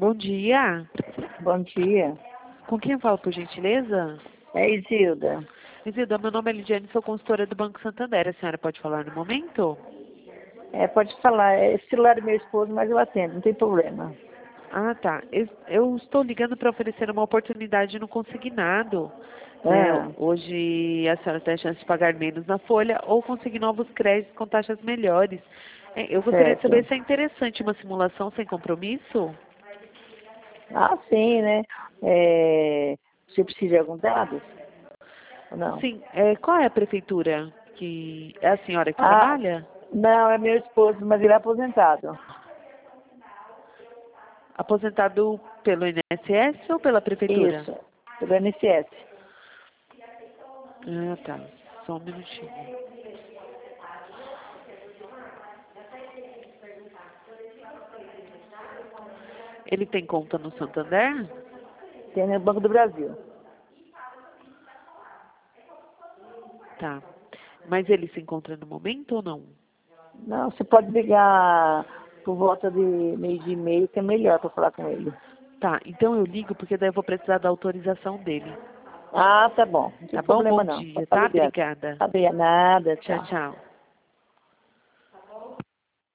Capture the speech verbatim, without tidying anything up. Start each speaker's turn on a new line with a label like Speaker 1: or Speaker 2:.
Speaker 1: Bom dia.
Speaker 2: Bom dia.
Speaker 1: Com quem eu falo, por gentileza?
Speaker 2: É Isilda.
Speaker 1: Isilda, meu nome é Lidiane, sou consultora do Banco Santander. A senhora pode falar no momento?
Speaker 2: É, pode falar. É celular do meu esposo, mas eu atendo, não tem problema.
Speaker 1: Ah, tá. Eu, eu estou ligando para oferecer uma oportunidade no consignado. Né?
Speaker 2: Ah,
Speaker 1: Hoje a senhora tem a chance de pagar menos na folha ou conseguir novos créditos com taxas melhores. É, Eu gostaria de saber
Speaker 2: certo.
Speaker 1: se é interessante uma simulação sem compromisso.
Speaker 2: Ah, sim, né? É, você precisa de alguns dados? Ou não?
Speaker 1: Sim. É, qual é a prefeitura que é a senhora que
Speaker 2: Ah,
Speaker 1: trabalha?
Speaker 2: não, é meu esposo, mas ele é aposentado.
Speaker 1: Aposentado pelo I N S S ou pela prefeitura?
Speaker 2: Isso, pelo I N S S.
Speaker 1: Ah, tá. Só um minutinho. Ele tem conta no Santander?
Speaker 2: Tem no Banco do Brasil.
Speaker 1: Tá. Mas ele se encontra no momento ou não?
Speaker 2: Não, você pode ligar por volta de meio dia e meio, que é melhor para falar com ele.
Speaker 1: Tá, então eu ligo porque daí eu vou precisar da autorização dele.
Speaker 2: Ah, tá bom. Não tem
Speaker 1: Tá bom?
Speaker 2: problema
Speaker 1: Bom
Speaker 2: não. Pode
Speaker 1: dia,
Speaker 2: estar
Speaker 1: tá?
Speaker 2: ligando.
Speaker 1: Obrigada.
Speaker 2: Sabia nada,
Speaker 1: Tchau,
Speaker 2: tchau.
Speaker 1: tchau.